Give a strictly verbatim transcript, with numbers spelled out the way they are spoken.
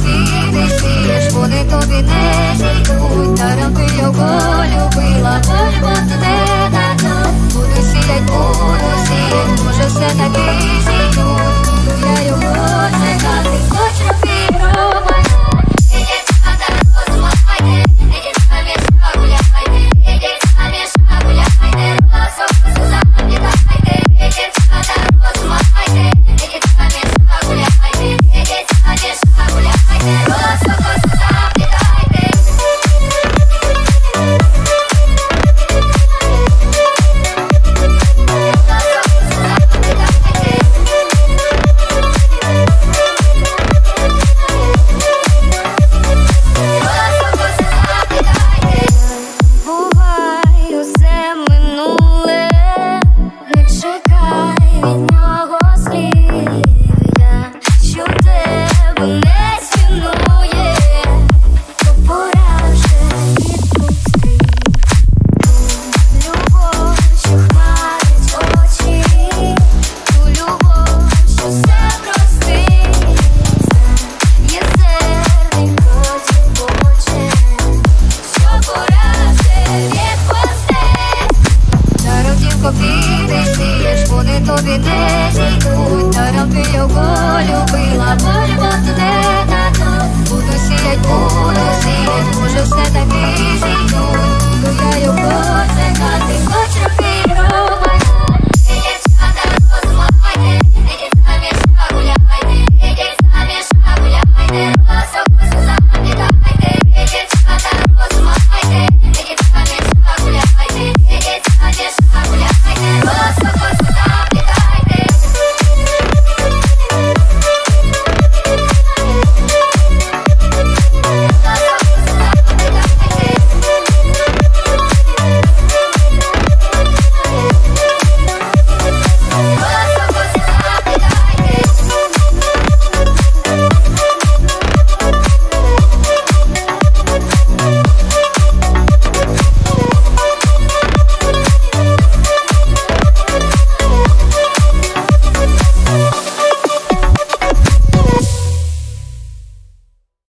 квіти сієш, вони тобі не зійдуть. Даром ти його любила, полюбов не дадуть. Буду сіять, буду сіять, може все таки зійдуть. Буду я його чекати, хоч робіть роман. Квіти сієш, вони тобі не зійдуть. Даром ти його любила, полюбов не дадуть. Буду сіять, буду сіять, може все таки зійдуть.